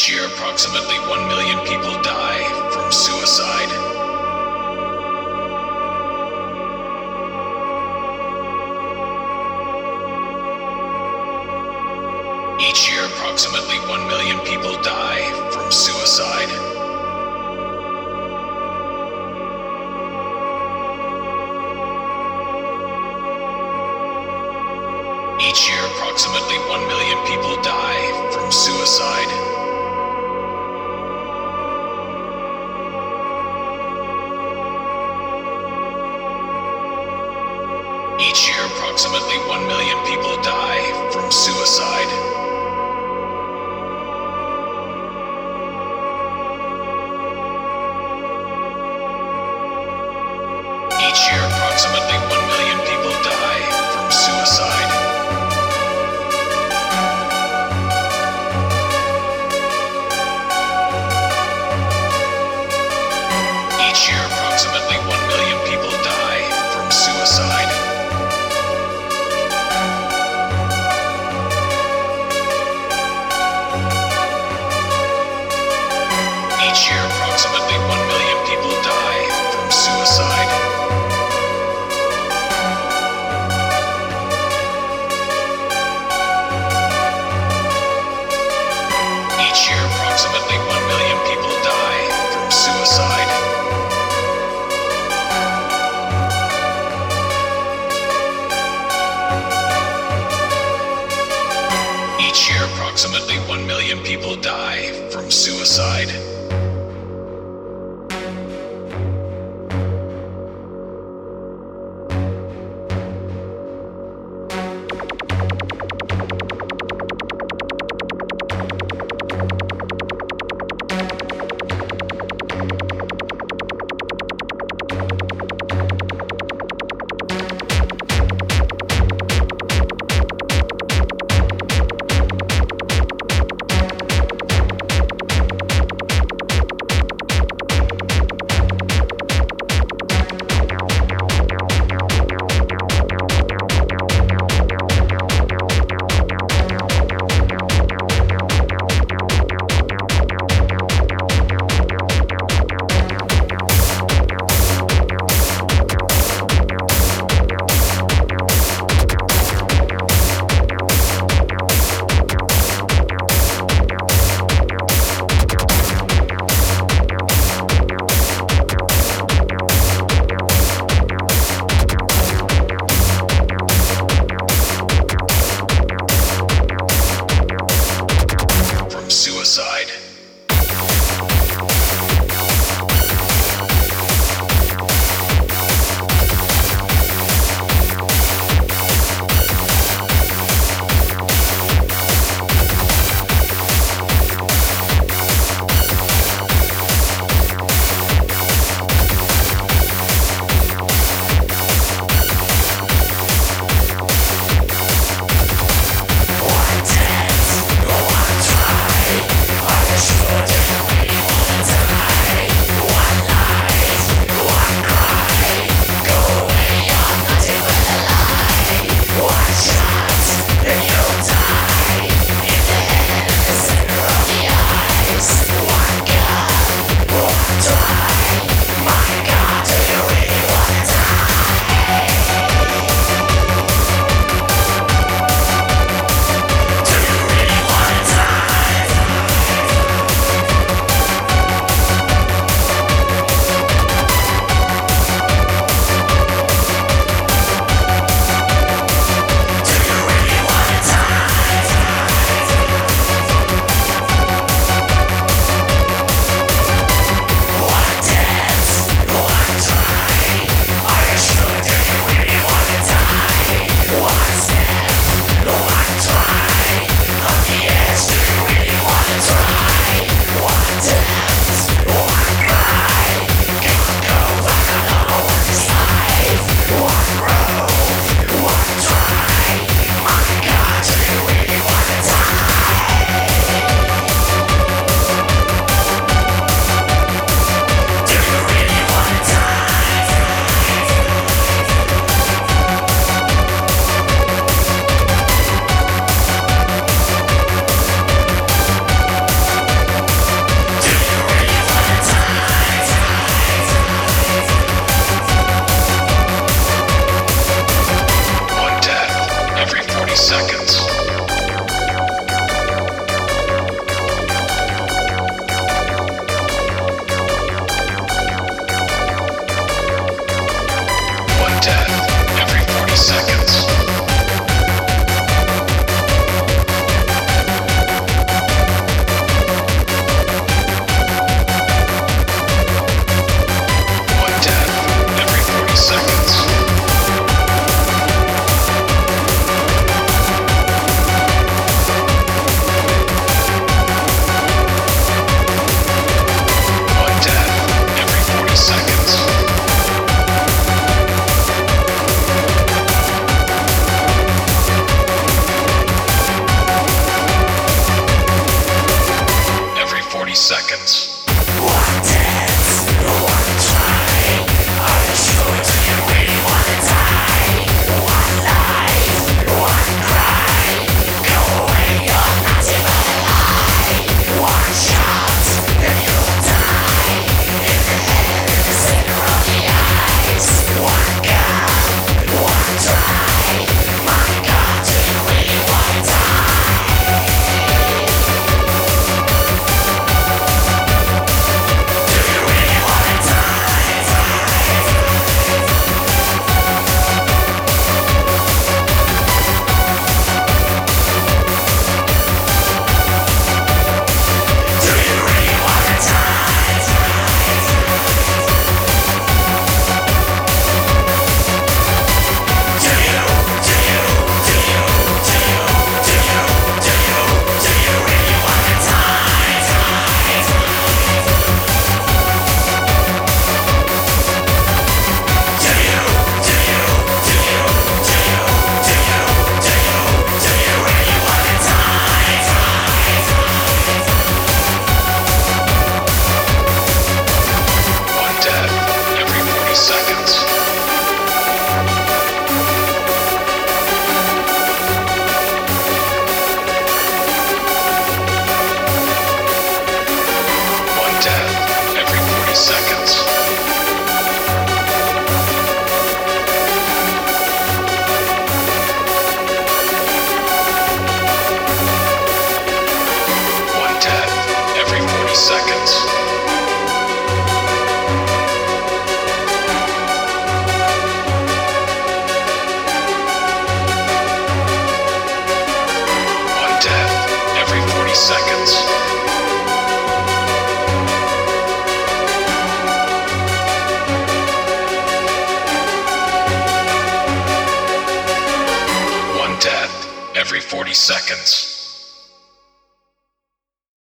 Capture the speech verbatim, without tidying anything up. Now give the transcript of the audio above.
Each year, approximately one million people die from suicide. Each year, approximately one million people die from suicide. Each year, approximately one million people die from suicide. Each year, approximately one million people die from suicide. Each year, approximately one million people die from suicide. Each year, approximately one million people die from suicide. Each year, approximately one million people die from suicide. Each year, approximately one million people die from suicide. Each year, approximately one million people die from suicide. Suicide. seconds. Seconds. One death every forty seconds.